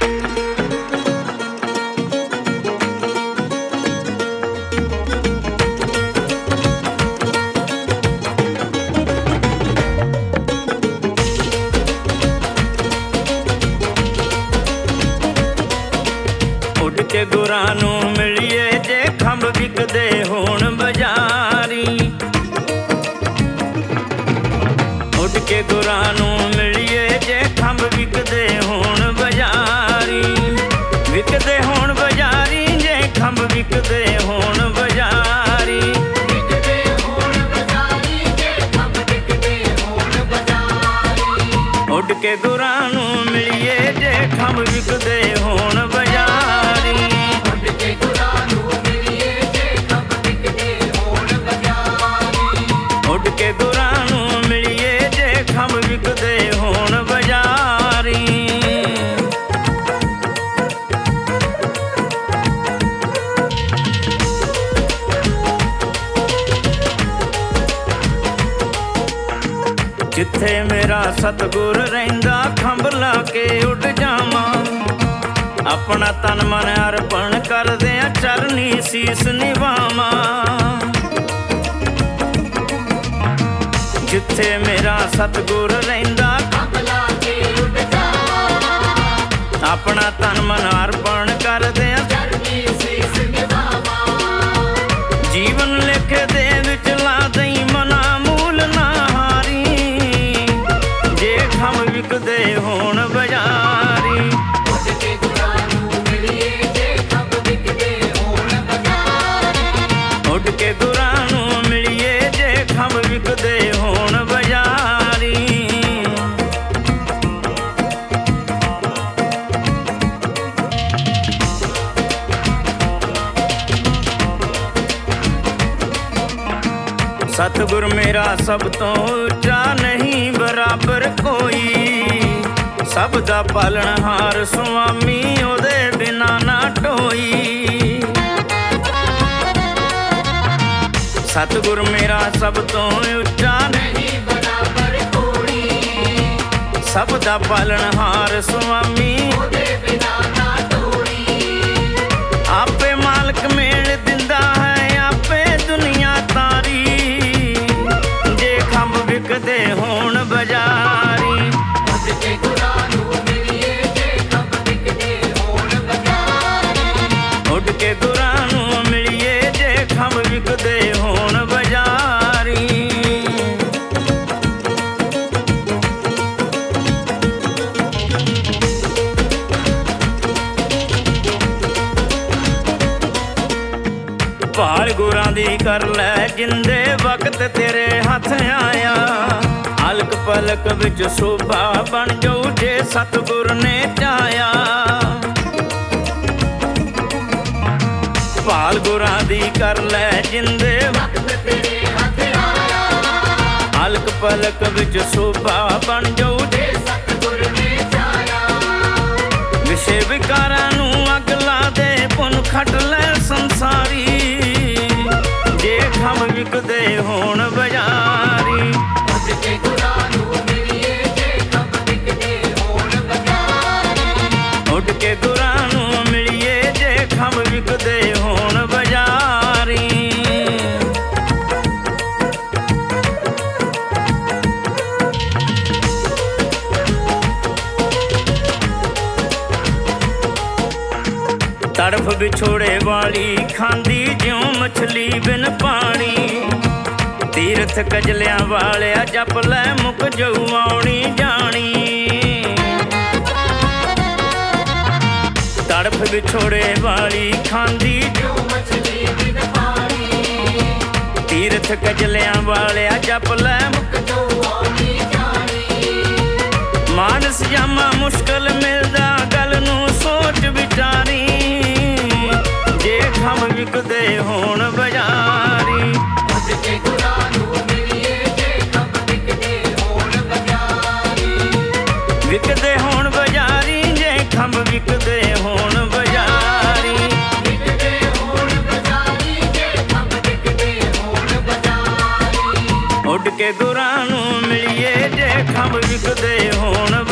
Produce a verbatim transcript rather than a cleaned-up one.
ਉੱਡ ਕੇ ਗੁਰਾਂ ਨੂੰ ਮਿਲੀਏ ਜੇ ਖੰਭ ਵਿਕਦੇ ਹੋਣ ਬਜ਼ਾਰੀ। ਉੱਡ ਕੇ ਗੁਰਾਂ ਨੂੰ ਮਿਲੀਏ ਜੇ ਖੰਭ ਵਿਕਦੇ ਹੋਣ ਬਜ਼ਾਰੀ। ਵਿਕਦੇ ਹੋਣ ਬਜ਼ਾਰੀ ਜੇ ਖੰਭ ਵਿਕਦੇ ਹੋਣ ਬਜ਼ਾਰੀ। ਵਿਕਦੇ ਹੋਣ ਬਜ਼ਾਰੀ ਜੇ ਖੰਭ ਵਿਕਦੇ ਹੋਣ ਬਜ਼ਾਰੀ। ਉੱਡ ਕੇ ਗੁਰਾਂ ਨੂੰ ਮਿਲੀਏ ਜੇ ਖੰਭ ਵਿਕਦੇ ਹੋਣ ਬਜ਼ਾਰੀ। ਉੱਡ ਕੇ ਗੁਰਾਂ ਨੂੰ ਮਿਲੀਏ ਜੇ ਖੰਭ ਵਿਕਦੇ ਹੋਣ ਬਜ਼ਾਰੀ। ਉੱਡ ਕੇ ਗੁਰਾਂ ਨੂੰ ਮਿਲੀਏ ਜੇ ਖੰਭ ਵਿਕਦੇ ਹੋਣ ਬਜ਼ਾਰੀ। ਜਿੱਥੇ ਮੇਰਾ ਸਤਿਗੁਰ ਰਹਿੰਦਾ ਖੰਭ ਲਾ ਕੇ ਉੱਡ ਜਾਵਾਂ। ਆਪਣਾ ਤਨ ਮਨ ਅਰਪਣ ਕਰਦਿਆਂ ਚਰਨੀ ਸੀਸ ਨਿਵਾਵਾਂ। ਜਿੱਥੇ ਮੇਰਾ ਸਤਿਗੁਰ ਰਹਿੰਦਾ ਖੰਭ ਲਾ ਕੇ ਉੱਡ ਜਾਵਾਂ। ਆਪਣਾ ਤਨ ਮਨ ਅਰਪਣ ਕਰਦਿਆਂ ਚਰਨੀ ਸੀਸ ਨਿਵਾਵਾਂ। ਜੀਵਨ ਲਿਖੇ ਦੇ ਵਿੱਚ ਲਾ ਦਈ ਮਨਾ ਮੂਲ ਨਾ ਹਾਰੀ। ਜੇ ਖੰਭ ਵਿਕਦੇ ਹੋਣ ਬਜ਼ਾਰੀ। ਉੱਡ ਕੇ ਗੁਰਾਂ ਨੂੰ ਮਿਲੀਏ ਜੇ ਖੰਭ ਵਿਕਦੇ ਹੋਣ ਬਜ਼ਾਰੀ। ਉੱਡ ਕੇ ਗੁਰਾਂ ਨੂੰ ਮਿਲੀਏ ਜੇ ਖੰਭ ਵਿਕਦੇ ਹੋਣ ਬਜ਼ਾਰੀ। ਸਤਿਗੁਰ ਮੇਰਾ ਸਭ ਤੋਂ ਉੱਚਾ ਨਹੀਂ ਬਰਾਬਰ ਕੋਈ। ਸਭ ਦਾ ਪਾਲਣਹਾਰ ਸੁਆਮੀ ਉਹਦੇ ਬਿਨਾ ਨਾ ਢੋਈ। ਸਤਿਗੁਰ ਮੇਰਾ ਸਭ ਤੋਂ ਉੱਚਾ ਨਹੀਂ ਬਰਾਬਰ ਕੋਈ। ਸਭ ਦਾ ਪਾਲਣਹਾਰ ਸੁਆਮੀ ਉਹਦੇ ਬਿਨਾ ਨਾ ਢੋਈ। ਆਪੇ ਮਾਲਕ ਮੇਲ ਦਿੰਦਾ ਹੈ ਆਪੇ ਦੁਨੀਆ ਤਾਰੀ। ਜੇ ਖੰਭ ਵਿਕਦੇ ਹੋਣ ਬਜ਼ਾਰੀ। ਉੱਡ ਕੇ ਗੁਰਾਂ ਨੂੰ ਮਿਲੀਏ ਜੇ ਖੰਭ ਵਿਕਦੇ ਹੋਣ ਬਜ਼ਾਰੀ। ਉੱਡ ਕੇ ਗੁਰਾਂ ਨੂੰ ਮਿਲੀਏ ਜੇ ਖੰਭ ਵਿਕਦੇ ਹੋਣ ਬਜ਼ਾਰੀ। ਭਾਲ ਗੁਰਾਂ ਦੀ ਕਰ ਲੈ ਜਿੰਦੇ ਵਕਤ ਤੇਰੇ ਹੱਥ ਆਇਆ। ਹਲਕ ਪਲਕ ਵਿੱਚ ਸ਼ੋਭਾ ਬਣ ਜਾਊ ਜੇ ਸਤਿਗੁਰ ਨੇ ਚਾਹਿਆ। ਭਾਲ ਗੁਰਾਂ ਦੀ ਕਰ ਲੈ ਜਿੰਦੇ ਵਕਤ ਤੇਰੇ ਹੱਥ ਆਇਆ। ਹਲਕ ਪਲਕ ਵਿੱਚ ਸ਼ੋਭਾ ਬਣ ਜਾਊ ਜੇ ਸਤਿਗੁਰ ਨੇ ਚਾਹਿਆ। ਵਿਸ਼ੇ ਵਿਕਾਰਾਂ ਨੂੰ ਅੱਗ ਲਾ ਦੇ ਪੁੰਨ ਖੱਟ ਲੈ ਸੰਸਾਰੀ। ਜੇ ਖੰਭ ਵਿਕਦੇ ਹੋਣ ਬਜ਼ਾਰੀ। ਉੱਡ ਕੇ ਗੁਰਾਂ ਨੂੰ ਮਿਲੀਏ ਜੇ ਖੰਭ ਵਿਕਦੇ ਹੋਣ ਬਜ਼ਾਰੀ। ਉੱਡ ਕੇ ਗੁਰਾਂ ਨੂੰ ਮਿਲੀਏ ਜੇ ਖੰਭ ਵਿਕਦੇ ਹੋਣ ਬਜ਼ਾਰੀ। ਤੜਫ ਵਿਛੋੜੇ ਵਾਲੀ ਖਾਂਦੀ ਜਿਉਂ ਮਛਲੀ ਬਿਨ ਪਾਣੀ। ਤੀਰਥ ਕਜਲਿਆਂ ਵਾਲਿਆ ਜਪ ਲੈ ਮੁੱਕ ਜਾਊ ਆਉਣੀ ਜਾਣੀ। ਤੜਫ ਵਿਛੋੜੇ ਵਾਲੀ ਖਾਂਦੀ ਜਿਉਂ ਮਛਲੀ ਬਿਨ ਪਾਣੀ। ਤੀਰਥ ਕਜਲਿਆਂ ਵਾਲਿਆ ਜਪ ਲੈ ਮੁੱਕ ਜਾਊ ਆਉਣੀ ਜਾਣੀ। ਮਾਨਸ ਜਾਮਾ ਮੁਸ਼ਕਲ ਮਿਲਦਾ ਗੱਲ ਨੂੰ ਸੋਚ ਵਿਚਾਰੀ। ਜੇ ਖੰਭ ਵਿਕਦੇ ਹੋਣ ਬਜ਼ਾਰੀ। ਉੱਡ ਕੇ ਗੁਰਾਂ ਨੂੰ ਮਿਲੀਏ ਜੇ ਖੰਭ ਵਿਕਦੇ ਹੋਣ ਬਜ਼ਾਰੀ। ਵਿਕਦੇ ਹੋਣ ਬਜ਼ਾਰੀ ਜੇ ਖੰਭ ਵਿਕਦੇ ਹੋਣ ਬਜ਼ਾਰੀ। ਵਿਕਦੇ ਹੋਣ ਬਜ਼ਾਰੀ ਜੇ ਖੰਭ ਵਿਕਦੇ ਹੋਣ ਬਜ਼ਾਰੀ। ਉੱਡ ਕੇ ਗੁਰਾਂ ਨੂੰ ਮਿਲੀਏ ਜੇ ਖੰਭ ਵਿਕਦੇ ਹੋਣ